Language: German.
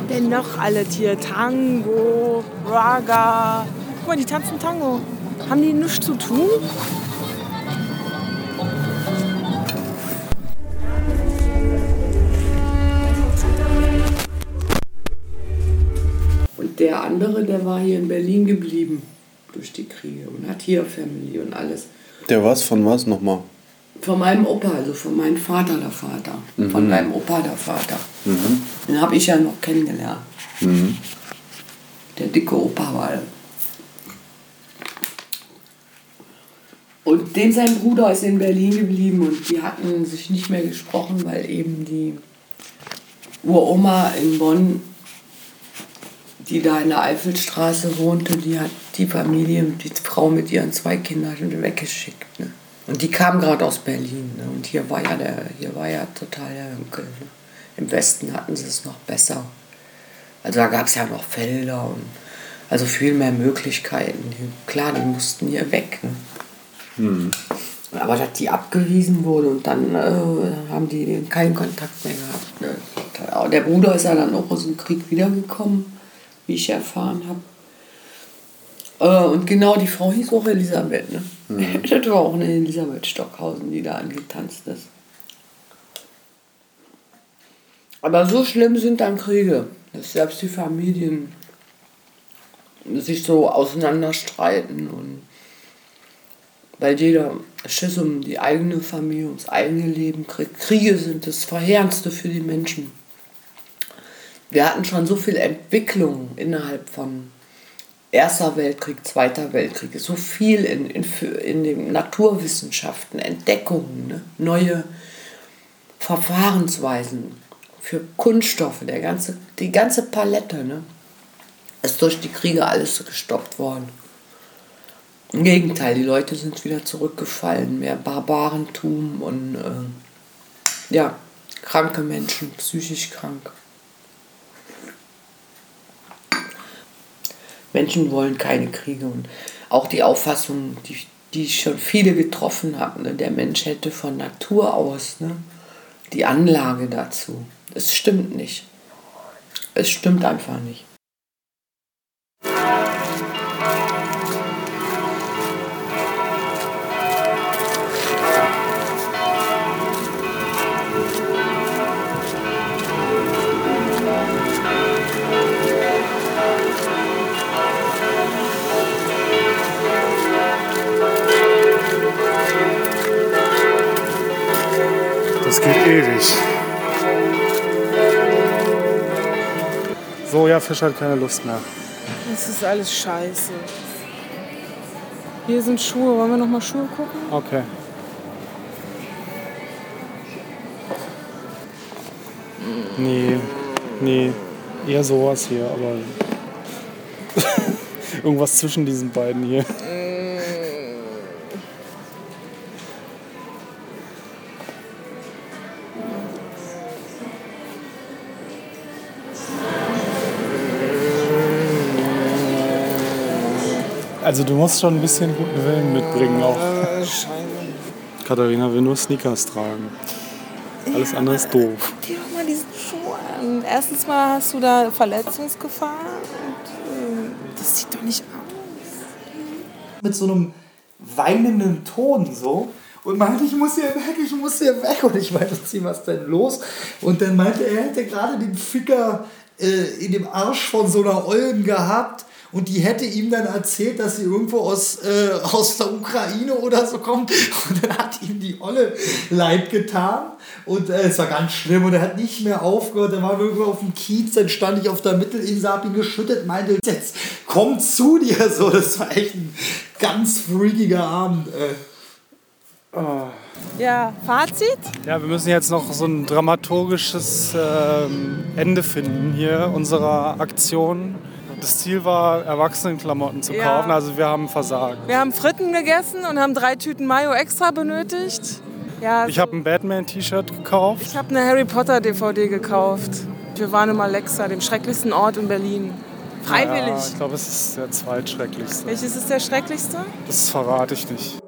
denn noch alle hier? Tango, Raga. Guck mal, die tanzen Tango. Haben die nichts zu tun? Und der andere, der war hier in Berlin geblieben durch die Kriege und hat hier Familie und alles. Der was? Von was nochmal? Von meinem Opa, also von meinem Vater der Vater. Von meinem Opa der Vater. Den habe ich ja noch kennengelernt. Der dicke Opa war. Und dem sein Bruder ist in Berlin geblieben und die hatten sich nicht mehr gesprochen, weil eben die Uroma in Bonn, die da in der Eifelstraße wohnte, die hat die Familie, die Frau mit ihren 2 Kindern weggeschickt. Ne? Und die kam gerade aus Berlin. Ne? Und hier war ja total der Hünkel. Ne? Im Westen hatten sie es noch besser. Also da gab es ja noch Felder und also viel mehr Möglichkeiten. Klar, die mussten hier weg. Ne? Aber dass die abgewiesen wurde und dann haben die keinen Kontakt mehr gehabt. Ne? Der Bruder ist ja dann auch aus dem Krieg wiedergekommen, wie ich erfahren habe. Und genau, die Frau hieß auch Elisabeth. Ne? Das war auch eine Elisabeth Stockhausen, die da angetanzt ist. Aber so schlimm sind dann Kriege, dass selbst die Familien sich so auseinanderstreiten. Und weil jeder Schiss um die eigene Familie, ums eigene Leben kriegt. Kriege sind das Verheerendste für die Menschen. Wir hatten schon so viel Entwicklung innerhalb von Erster Weltkrieg, Zweiter Weltkrieg, so viel in den Naturwissenschaften, Entdeckungen, ne? Neue Verfahrensweisen für Kunststoffe, die ganze Palette, ne? Ist durch die Kriege alles gestoppt worden. Im Gegenteil, die Leute sind wieder zurückgefallen, mehr Barbarentum und kranke Menschen, psychisch krank. Menschen wollen keine Kriege und auch die Auffassung, die schon viele getroffen haben, ne? Der Mensch hätte von Natur aus, ne, die Anlage dazu. Es stimmt nicht. Es stimmt einfach nicht. Das geht ewig. So, ja, Fisch hat keine Lust mehr. Das ist alles scheiße. Hier sind Schuhe. Wollen wir noch mal Schuhe gucken? Okay. Nee. Eher sowas hier, aber irgendwas zwischen diesen beiden hier. Also du musst schon ein bisschen guten Willen mitbringen auch. Katharina will nur Sneakers tragen. Alles andere ist doof. Guck dir doch mal diesen Schuh an. Erstens mal hast du da Verletzungsgefahr und das sieht doch nicht aus. Mit so einem weinenden Ton so. Und meinte, ich muss hier weg. Und ich meinte, was ist denn los? Und dann meinte er, hätte gerade den Ficker in dem Arsch von so einer Ollen gehabt. Und die hätte ihm dann erzählt, dass sie irgendwo aus der Ukraine oder so kommt. Und dann hat ihm die Olle leid getan. Und es war ganz schlimm. Und er hat nicht mehr aufgehört. Dann waren wir irgendwo auf dem Kiez. Dann stand ich auf der Mittelinsel, hab ihn geschüttet. Meinte, jetzt komm zu dir. So, das war echt ein ganz freakiger Abend. Oh. Ja, Fazit? Ja, wir müssen jetzt noch so ein dramaturgisches Ende finden hier unserer Aktion. Das Ziel war, Erwachsenenklamotten zu kaufen, also wir haben versagt. Wir haben Fritten gegessen und haben 3 Tüten Mayo extra benötigt. Ja, ich habe ein Batman-T-Shirt gekauft. Ich habe eine Harry Potter-DVD gekauft. Wir waren im Alexa, dem schrecklichsten Ort in Berlin. Freiwillig. Ja, ich glaube, es ist der zweitschrecklichste. Welches ist der schrecklichste? Das verrate ich nicht.